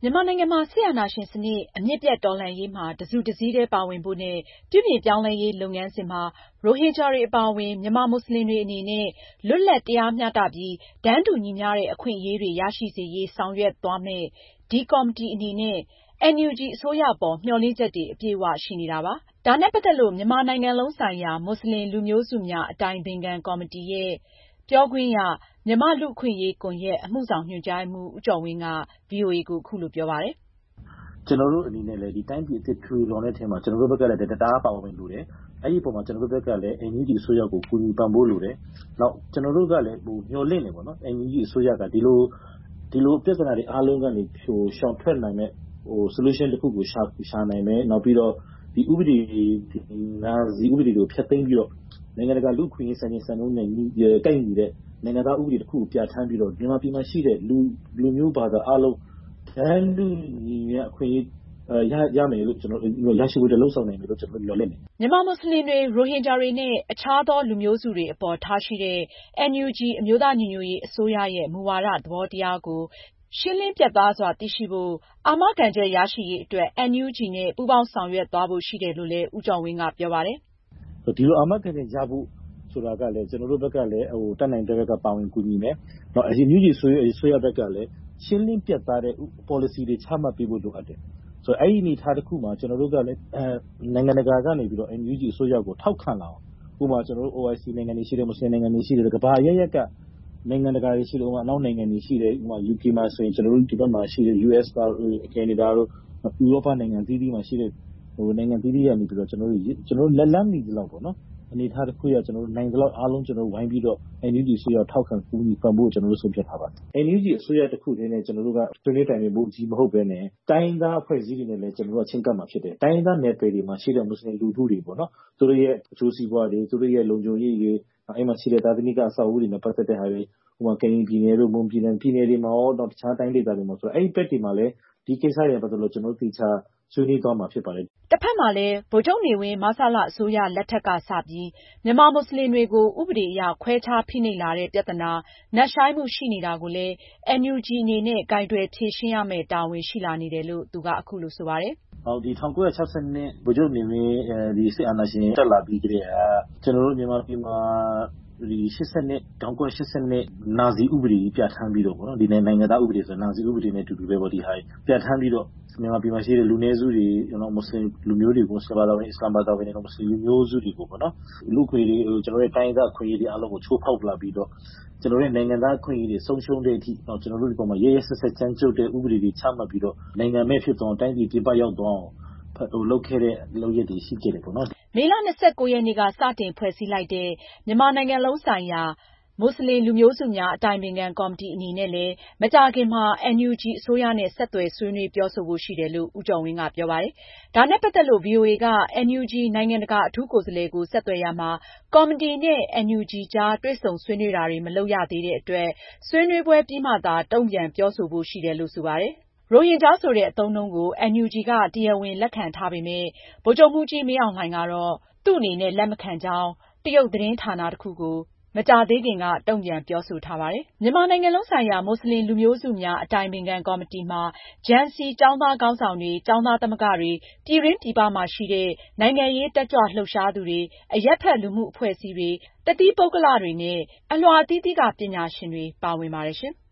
မြန်မာနိုင်ငံမှာ စစ်အာဏာရှင်စနစ် အမြစ်ပြတ်တော်လှန်ရေးမှာ တစုတစည်းတည်းပါဝင်ဖို့နဲ့ ပြုပြင်ပြောင်းလဲရေးလုပ်ငန်းစဉ်မှာ ရိုဟင်ဂျာတွေအပါအဝင် မြန်မာမွတ်စလင်တွေအနေနဲ့ လွတ်လပ်တရားမျှတပြီး တန်းတူညီမျှတဲ့အခွင့်အရေးတွေ ရရှိစေရေး ဆောင်ရွက်သွားမယ့် ဒီကော်မတီအနေနဲ့ NUG အစိုးရအပေါ် မျှော်လင့်ချက်တွေ အပြည့်အဝရှိနေတာပါ။ ဒါနဲ့ပတ်သက်လို့ မြန်မာနိုင်ငံလုံးဆိုင်ရာ မွတ်စလင်လူမျိုးစုများ အတိုင်ပင်ခံကော်မတီရဲ့ပြောခွင့်ရ မြန်မာ့လူ့အခွင့်အရေးကွန်ယက် အမှုဆောင်ညွှန်ကြားရေးမှူး ဦးကျော်ဝင်းက ဗွီအိုအေကို အခုလိုပြောပါတယ်။ ကျနော်တို့အနေနဲ့လည်း ဒီတိုင်းပြည်အသစ်ထူထောင်တဲ့အထဲမှာ ကျနော်တို့ဘက်ကလည်း တအားပါဝင်လိုတယ်။ အဲဒီအပေါ်မှာ ကျနော်တို့ဘက်ကလည်း NUG အစိုးရကို ကူညီပံ့ပိုးလိုတယ်။ နောက်ကျနော်တို့ကလည်း မျှော်လင့်တယ်ပေါ့နော် NUG အစိုးရက ဒီလိုပြဿနာတွေအားလုံးကနေ ရှောင်ထွက်နိုင်မယ့် solution တခုကိုရှာနိုင်မယ်။ နောက်ပြီးတော့ ဒီဥပဒေတွေကို ဖျက်သိမ်းပြီးတော့ နိုင်ငံတကာလူ့အခွင့်အရေးစံချိန်စံညွှန်းနဲ့ ကိုက်ညီတဲ့ နိုင်ငံသားဥပဒေတခုကိုပြဌာန်းပြီးတော့ မြန်မာပြည်မှာရှိတဲ့ လူမျိုးဘာသာအားလုံး တန်းတူညီမျှအခွင့်အရေးရမယ်လို့ ရရှိဖို့အတွက်လုပ်ဆောင်နိုင်မယ်လို့ ကျနော်တို့မျှော်လင့်တယ်။ မြန်မာမွတ်စလင်တွေ၊ ရိုဟင်ဂျာတွေနဲ့ အခြားသောလူမျိုးစုတွေအပေါ်ထားရှိတဲ့ NUG အမျိုးသားညီညွတ်ရေးအစိုးရရဲ့မူဝါဒသဘောတရားကို ရှင်းလင်းပြတ်သားစွာသိရှိဖို့၊ အာမခံချက်ရရှိရေးအတွက် NUG နဲ့ ပူးပေါင်းဆောင်ရွက်သွားဖို့ရှိတယ်လို့လည်း ဦးကျော်ဝင်းကပြောပါတယ်။ ဒီလိုအာမခံချက်ရဖို့ဆိုတာကလည်း ကျနော်တို့ဘက်ကလည်း တတ်နိုင်တဲ့ဘက်က ပါဝင်ကူညီမယ်။ နောက် NUG အစိုးရဘက်ကလည်း ရှင်းလင်းပြတ်သားတဲ့ ပေါ်လစီတွေချမှတ်ပေးဖို့လိုအပ်တယ်။ အဲဒီအနေအထားတခုမှာ ကျနော်တို့ကလည်း နိုင်ငံတကာကနေပြီးတော့ NUG အစိုးရကိုထောက်ခံလာအောင် ဥပမာ ကျနော်တို့ OIC နိုင်ငံတွေရှိတယ်။ မွတ်စလင်နိုင်ငံတွေရှိတယ်။ ကမ္ဘာအရပ်ရပ်က နိုင်ငံတကာတွေရှိတယ်။ အနောက်နိုင်ငံတွေရှိတယ်။ UK မှာဆိုရင် ကျနော်တို့ဒီဘက်မှာရှိတဲ့ US တို့ Canada တို့ ဥရောပနိုင်ငံအသီးသီးမှာရှိတဲ့ နိုင်ငံအသီးသီးကနေပြီးတော့ ကျနော်တို့လက်လှမ်းမီသလောက်ပေါ့နော် အနေအထားတခုအရ ကျနော်တို့နိုင်သလောက်အားလုံးဝိုင်းပြီးတော့ NUG အစိုးရကိုထောက်ခံကူညီပံ့ပိုးဖို့ ကျနော်တို့ဆုံးဖြတ်ထားပါတယ်။ NUG အစိုးရတခုတည်းနဲ့ ကျနော်တို့က ဆွေးနွေးတိုင်ပင်ဖို့ချည်းမဟုတ်ပဲနဲ့ တိုင်းရင်းသားအဖွဲ့အစည်းတွေနဲ့လည်း ကျနော်တို့က ချဉ်းကပ်မှာဖြစ်တယ်။ တိုင်းရင်းသားနယ်ပယ်တွေမှာရှိတဲ့ မွတ်စလင်လူထုတွေပေါ့နော် သူတို့ရဲ့အကျိုးစီးပွားတွေ သူတို့ရဲ့လုံခြုံရေးတွေ အဲဒီမှာရှိတဲ့ သားသမီးအဆောက်အဦတွေနဲ့ ပတ်သက်တဲ့ဟာတွေ ဥပမာ ကရင်ပြည်နယ်တို့ မွန်ပြည်နယ်တွေမှာရော တခြားတိုင်းဒေသတွေမှာဆို အဲဒီဘက်တွေမှာလည်း ဒီကိစ္စတွေနဲ့ပတ်သက်လို့ ကျနော်တို့သေချာဆွေးနွေးသွားမှာဖြစ်ပါတယ်။ တဖက်မှာလည်း ဗိုလ်ချုပ်နေဝင်း မဆလ အစိုးရလက်ထက်ကစပြီး မြန်မာမွတ်စလင်တွေကို ဥပဒေအရ ခွဲခြားဖိနှိပ်လာတဲ့ပြဿနာ နက်ရှိုင်းမှုရှိနေတာကိုလည်း NUG အနေနဲ့ ကိုင်တွယ်ဖြေရှင်းရမယ့်တာဝန်ရှိလာနေတယ်လို့ သူကအခုလိုဆိုပါတယ်။ ၁၉၆၂ ဗိုလ်ချုပ်နေဝင်းစစ်အာဏာရှင်တက်လာပြီးကတည်းက ကျနော်တို့မြန်မာပြည်မှာ ၁၉၈၂ နာဇီဥပဒေပြဌာန်းပြီးတော့ နိုင်ငံသားဥပဒေဆိုတာ နာဇီဥပဒေနဲ့အတူတူပဲပေါ့ ပြဌာန်းပြီးတော့ မြန်မာပြည်မှာရှိတဲ့ လူနည်းစုတွေ မွတ်စလင်လူမျိုးတွေ မွတ်စလင်ဘာသာဝင်တွေ အစ္စလာမ်ဘာသာဝင်တွေ မွတ်စလင်လူမျိုးစုတွေကို လူ့အခွင့်အရေးတွေ ကျနော်တို့တိုင်းရင်းသားအခွင့်အရေးတွေအားလုံးကို ချိုးဖောက်လာပြီးတော့ ကျနော်တို့နိုင်ငံသားအခွင့်အရေးတွေဆုံးရှုံးတဲ့အထိ ကျနော်တို့ဒီအပေါ်မှာ ရက်ရက်စက်စက်ကြမ်းကြုတ်တဲ့ဥပဒေတွေချမှတ်ပြီးတော့ နိုင်ငံမဲ့ဖြစ်သွားအောင် တိုင်းပြည်ပြင်ပရောက်သွားအောင် လုပ်ခဲ့တဲ့လုပ်ရပ်တွေရှိခဲ့တယ်ပေါ့နော်။ မေလ ရက်နေ့က စတင်ဖွဲ့စည်းလိုက်တဲ့ မြန်မာနိုင်ငံလုံးဆိုင်ရာ မွတ်စလင်လူမျိုးစုများ အတိုင်ပင်ခံကော်မတီအနေနဲ့လည်း မကြာခင်မှာ NUG အစိုးရနဲ့ ဆက်သွယ်ဆွေးနွေးပြောဆိုဖို့ရှိတယ်လို့ ဦးကျော်ဝင်းကပြောပါတယ်။ ဒါနဲ့ပတ်သက်လို့ ဗွီအိုအေက NUG နိုင်ငံတကာအထူးကိုယ်စားလှယ်ကို ဆက်သွယ်ရာမှာ ကော်မတီနဲ့ NUG ကြားတွေ့ဆုံဆွေးနွေးတာတွေ မလုပ်ရသေးတဲ့အတွက် ဆွေးနွေးပွဲပြီးမှသာ တုန့်ပြန်ပြောဆိုဖို့ရှိတယ်လို့ဆိုပါတယ်။ ရိုဟင်ဂျာဆိုတဲ့အသုံးအနှုန်းကို NUG က တရားဝင်လက်ခံထားပေမယ့် ဗိုလ်ချုပ်မှူးကြီးမင်းအောင်လှိုင်ကတော့ သူ့အနေနဲ့လက်မခံကြောင်း တရုတ်သတင်းဌာနတခုကို မကြာသေးခင်က တုန့်ပြန်ပြောဆိုထားပါတယ်။ မြန်မာနိုင်ငံလုံးဆိုင်ရာ မွတ်စလင်လူမျိုးစုများ အတိုင်ပင်ခံကော်မတီမှာ JMC ကျောင်းသားခေါင်းဆောင်တွေ၊ ကျောင်းသားသမဂ္ဂတွေ၊ ပြည်တွင်းပြည်ပမှာရှိတဲ့ နိုင်ငံရေးတက်ကြွလှုပ်ရှားသူတွေ၊ အရပ်ဘက်လူမှုအဖွဲ့အစည်းတွေ၊ တသီးပုဂ္ဂလတွေနဲ့ အလွှာအသီးသီးက ပညာရှင်တွေပါဝင်ပါတယ်ရှင်။